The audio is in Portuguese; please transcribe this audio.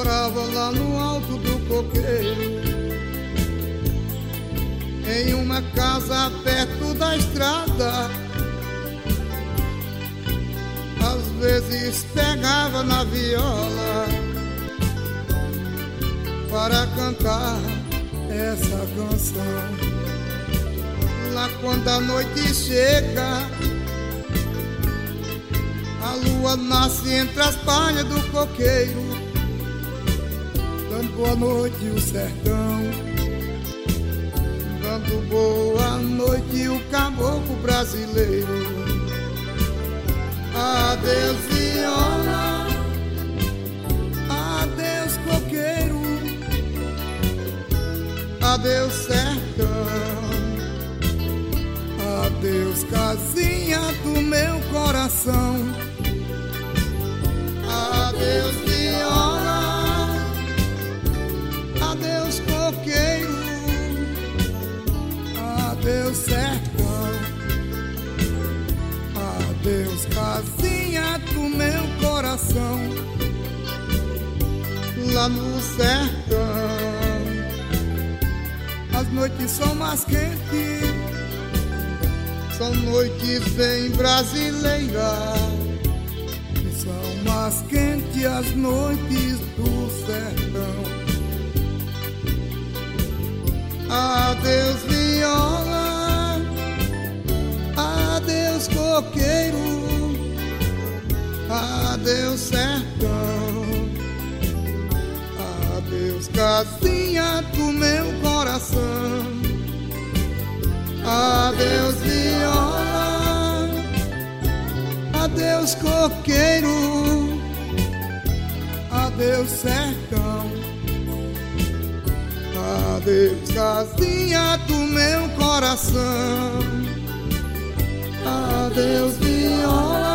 morava lá no alto do coqueiro, em uma casa perto da estrada. Às vezes pegava na viola para cantar essa canção. Lá quando a noite chega, a lua nasce entre as palhas do coqueiro, dando boa noite o sertão, dando boa noite o caboclo brasileiro. Adeus viola, adeus coqueiro, adeus sertão, adeus casinha do meu coração. Adeus viola, adeus coqueiro, adeus sertão, adeus casinha do meu coração. Lá no sertão as noites são mais quentes, são noites bem brasileiras, e são mais quentes as noites do sertão. Adeus viola, adeus coqueiro, adeus sertão, adeus casinha do meu coração. Adeus viola, adeus coqueiro, adeus sertão, adeus casinha do meu coração. Adeus viola,